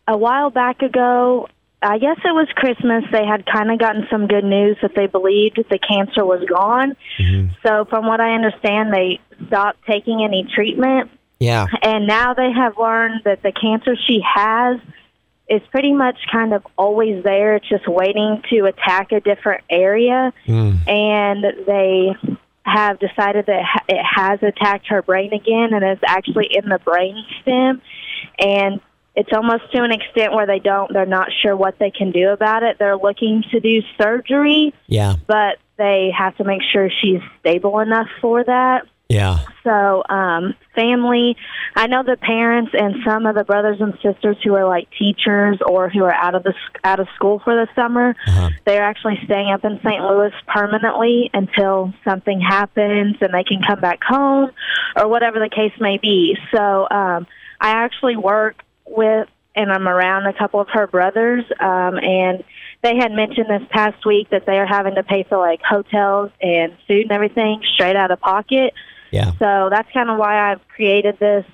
a while back ago, I guess it was Christmas, they had kind of gotten some good news that they believed the cancer was gone. Mm-hmm. So from what I understand, they stopped taking any treatment. Yeah. And now they have learned that the cancer she has is pretty much kind of always there. It's just waiting to attack a different area. And they have decided that it has attacked her brain again, and it's actually in the brain stem. And it's almost to an extent where they're not sure what they can do about it. They're looking to do surgery, but they have to make sure she's stable enough for that. Yeah. So, family, I know the parents and some of the brothers and sisters who are like teachers or who are out of school for the summer, they're actually staying up in St. Louis permanently until something happens and they can come back home or whatever the case may be. So, I actually work with and I'm around a couple of her brothers, and they had mentioned this past week that they are having to pay for like hotels and food and everything straight out of pocket. Yeah. So that's kind of why I've created this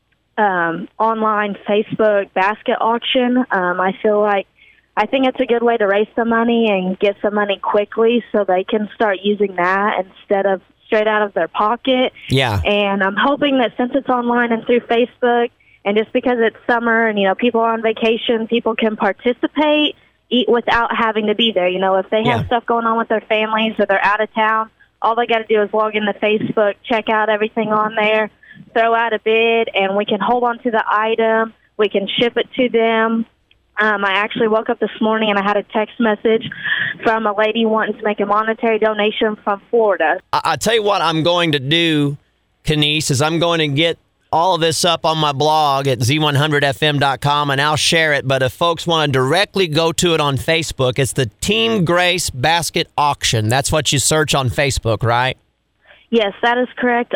online Facebook basket auction. I think it's a good way to raise some money and get some money quickly so they can start using that instead of straight out of their pocket. Yeah. And I'm hoping that since it's online and through Facebook, and just because it's summer and, people are on vacation, people can participate without having to be there. If they have stuff going on with their families or they're out of town, all they got to do is log into Facebook, check out everything on there, throw out a bid, and we can hold on to the item. We can ship it to them. I actually woke up this morning and I had a text message from a lady wanting to make a monetary donation from Florida. I'll tell you what I'm going to do, Kenise, is I'm going to get all of this up on my blog at z100fm.com, and I'll share it. But if folks want to directly go to it on Facebook, it's the Team Grace Basket Auction. That's what you search on Facebook, right? Yes, that is correct.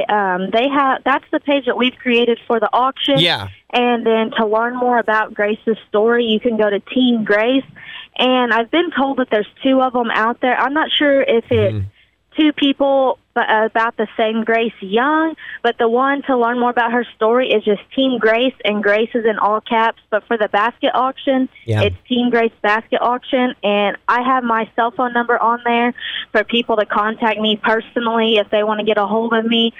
That's the page that we've created for the auction. Yeah. And then to learn more about Grace's story, you can go to Team Grace. And I've been told that there's two of them out there. I'm not sure if it's two people about the same Grace Young, but the one to learn more about her story is just Team Grace, and Grace is in all caps. But for the basket auction, it's Team Grace Basket Auction, and I have my cell phone number on there for people to contact me personally if they want to get a hold of me.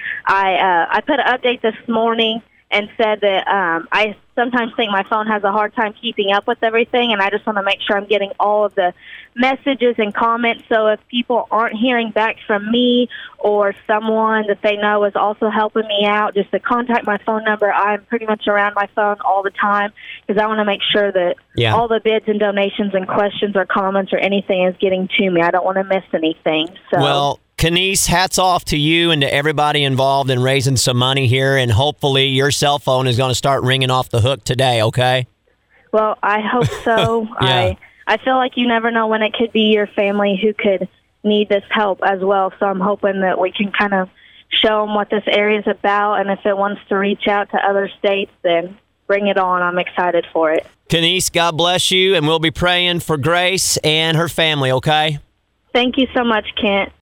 I put an update this morning and said that I sometimes think my phone has a hard time keeping up with everything, and I just want to make sure I'm getting all of the messages and comments. So if people aren't hearing back from me or someone that they know is also helping me out, just to contact my phone number. I'm pretty much around my phone all the time because I want to make sure that all the bids and donations and questions or comments or anything is getting to me. I don't want to miss anything. So. Well, Kenise, hats off to you and to everybody involved in raising some money here, and hopefully your cell phone is going to start ringing off the hook today, okay? Well, I hope so. I feel like you never know when it could be your family who could need this help as well, so I'm hoping that we can kind of show them what this area is about, and if it wants to reach out to other states, then bring it on. I'm excited for it. Kenise, God bless you, and we'll be praying for Grace and her family, okay? Thank you so much, Kent.